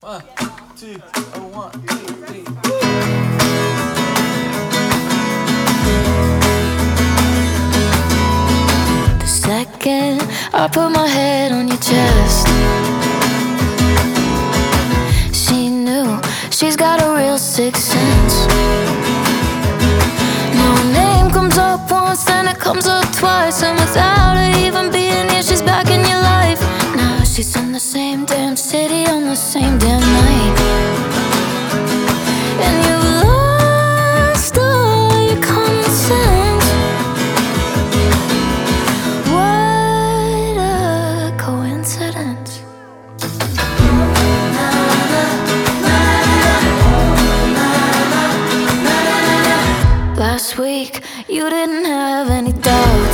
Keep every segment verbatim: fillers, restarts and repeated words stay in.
One, two, oh, one, two, three. The second I put my head on your chest, she knew she's got a real sixth sense. No name comes up once, then it comes up twice, and without her even being here, she's back in your life. Now she's in the same damn city on the same damn night, and you've lost all your common sense. What a coincidence. Last week, you didn't have any doubts.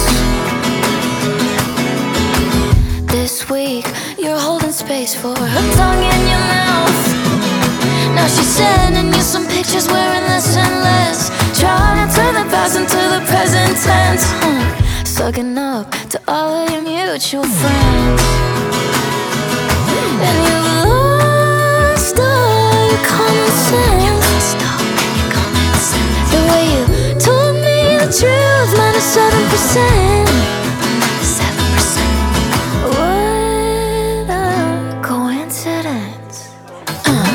This week, you're holding space for her tongue in your mouth. Now she's sending you some pictures wearing less and less, trying to turn the past into the present tense, huh? Sucking up to all of your mutual friends, and you've lost all your common sense. The way you told me the truth, minus seven percent. What a coincidence. uh.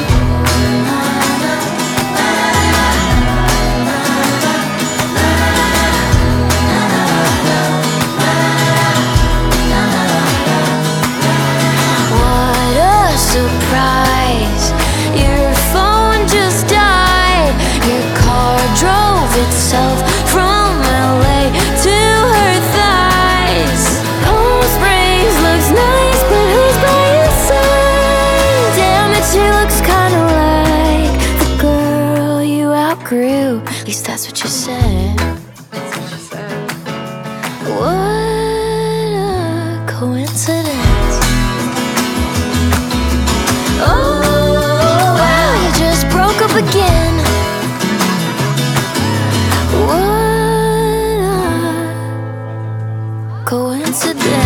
What a surprise. Your phone just died. Your car drove itself from L A to her thighs. Palm Springs looks nice, but who's by your side? Damn it, she looks kinda like the girl you outgrew. At least that's what you said. That's what she said. What a coincidence. Oh, wow, you just broke up again. What a coincidence.